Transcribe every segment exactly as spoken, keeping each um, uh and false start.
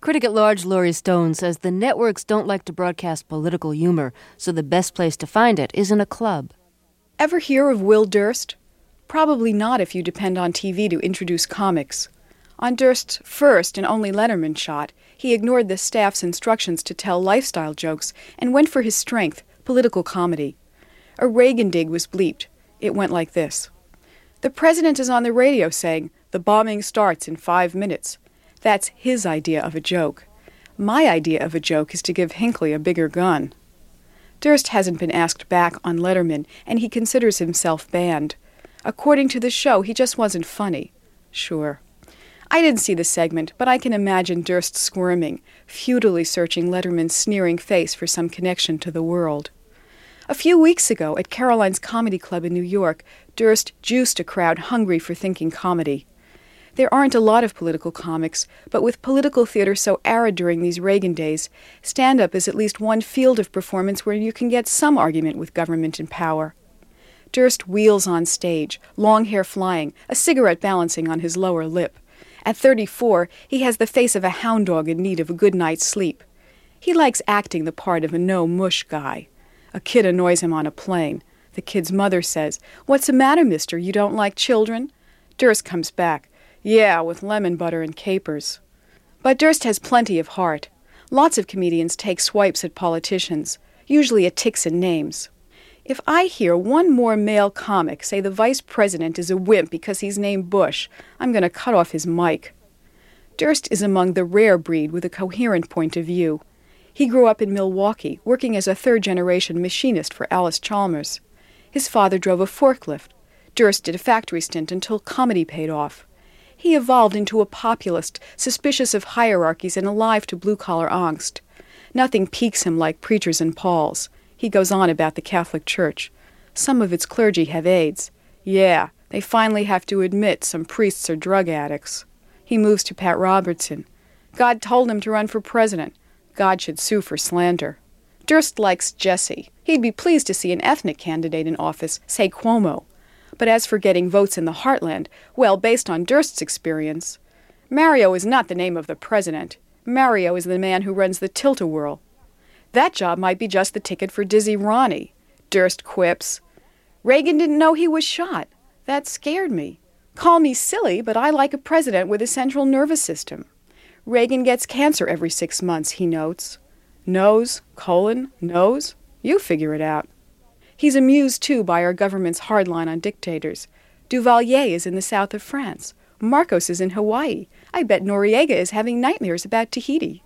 Critic at large Laurie Stone says the networks don't like to broadcast political humor, so the best place to find it is in a club. Ever hear of Will Durst? Probably not if you depend on T V to introduce comics. On Durst's first and only Letterman shot, he ignored the staff's instructions to tell lifestyle jokes and went for his strength, political comedy. A Reagan dig was bleeped. It went like this. The president is on the radio saying, "The bombing starts in five minutes." That's his idea of a joke. My idea of a joke is to give Hinckley a bigger gun. Durst hasn't been asked back on Letterman, and he considers himself banned. According to the show, he just wasn't funny. Sure. I didn't see the segment, but I can imagine Durst squirming, futilely searching Letterman's sneering face for some connection to the world. A few weeks ago, at Caroline's Comedy Club in New York, Durst juiced a crowd hungry for thinking comedy. There aren't a lot of political comics, but with political theater so arid during these Reagan days, stand-up is at least one field of performance where you can get some argument with government and power. Durst wheels on stage, long hair flying, a cigarette balancing on his lower lip. At thirty-four, he has the face of a hound dog in need of a good night's sleep. He likes acting the part of a no-mush guy. A kid annoys him on a plane. The kid's mother says, "What's the matter, mister? You don't like children?" Durst comes back, "Yeah, with lemon butter and capers." But Durst has plenty of heart. Lots of comedians take swipes at politicians, usually at ticks and names. If I hear one more male comic say the vice president is a wimp because he's named Bush, I'm going to cut off his mic. Durst is among the rare breed with a coherent point of view. He grew up in Milwaukee, working as a third-generation machinist for Alice Chalmers. His father drove a forklift. Durst did a factory stint until comedy paid off. He evolved into a populist, suspicious of hierarchies and alive to blue-collar angst. Nothing piques him like preachers and Pauls. He goes on about the Catholic Church. Some of its clergy have AIDS. Yeah, they finally have to admit some priests are drug addicts. He moves to Pat Robertson. God told him to run for president. God should sue for slander. Durst likes Jesse. He'd be pleased to see an ethnic candidate in office, say Cuomo. But as for getting votes in the heartland, well, based on Durst's experience, Mario is not the name of the president. Mario is the man who runs the Tilt-A-Whirl. That job might be just the ticket for Dizzy Ronnie. Durst quips, "Reagan didn't know he was shot. That scared me. Call me silly, but I like a president with a central nervous system. Reagan gets cancer every six months, he notes. Nose, colon, nose? You figure it out." He's amused, too, by our government's hardline on dictators. Duvalier is in the south of France. Marcos is in Hawaii. I bet Noriega is having nightmares about Tahiti.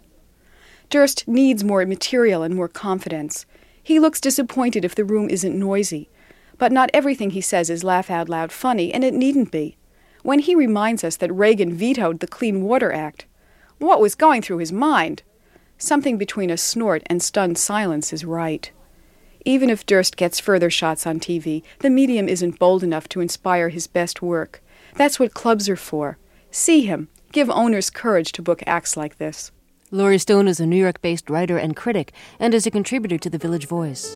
Durst needs more material and more confidence. He looks disappointed if the room isn't noisy. But not everything he says is laugh-out-loud funny, and it needn't be. When he reminds us that Reagan vetoed the Clean Water Act, what was going through his mind? Something between a snort and stunned silence is right. Even if Durst gets further shots on T V, the medium isn't bold enough to inspire his best work. That's what clubs are for. See him. Give owners courage to book acts like this. Laurie Stone is a New York-based writer and critic and is a contributor to The Village Voice.